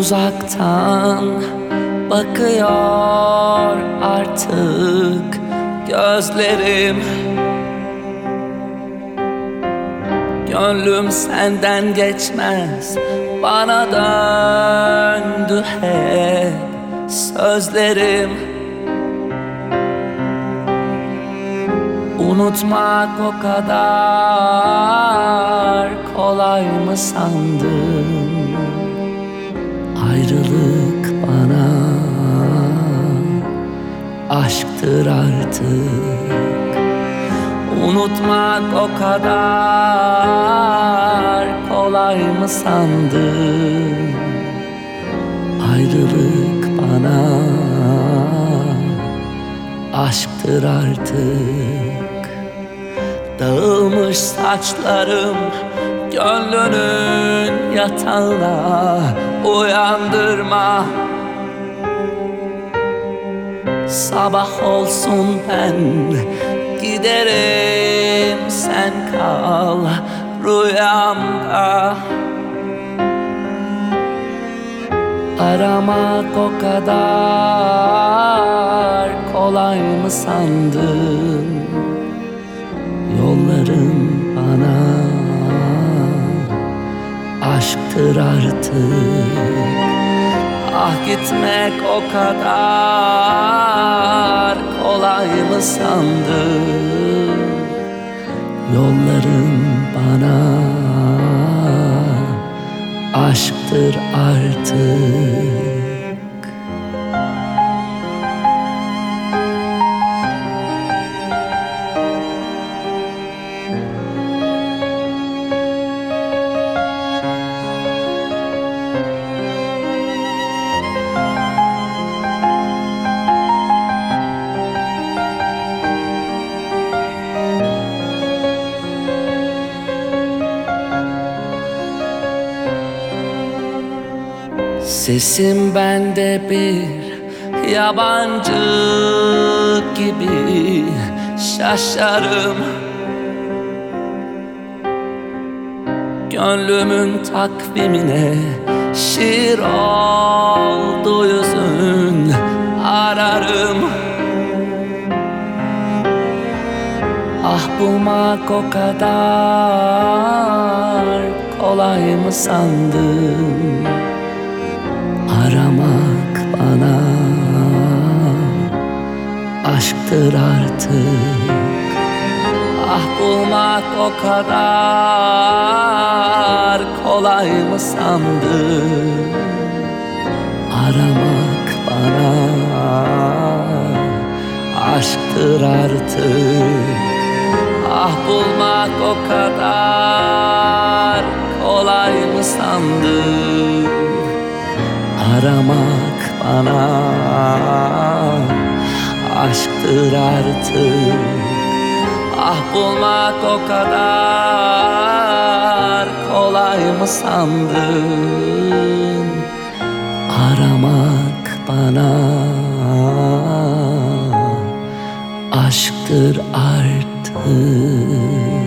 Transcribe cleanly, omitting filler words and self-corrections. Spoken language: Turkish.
uzaktan bakıyor artık gözlerim. Gönlüm senden geçmez, bana döndü hep sözlerim. Unutmak o kadar kolay mı sandın? Ayrılık bana aşktır artık. Unutmak o kadar kolay mı sandın? Ayrılık bana aşktır artık. Dağılmış saçlarım gönlünün yatağına uyandırma. Sabah olsun ben giderim, sen kal rüyamda. Aramak o kadar kolay mı sandın? Yolların bana aşktır artık. Ah, gitmek o kadar kolay mı sandın? Yolların bana aşktır artık. Sesim bende bir yabancı gibi, şaşarım. Gönlümün takvimine şiir oldu yüzün, ararım. Ah, bulmak o kadar kolay mı sandın? Aramak bana aşktır artık. Ah, bulmak o kadar kolay mı sandın? Aramak bana aşktır artık. Ah, bulmak o kadar kolay mı sandın? Aramak bana aşktır artık. Ah, bulmak o kadar kolay mı sandın? Aramak bana aşktır artık.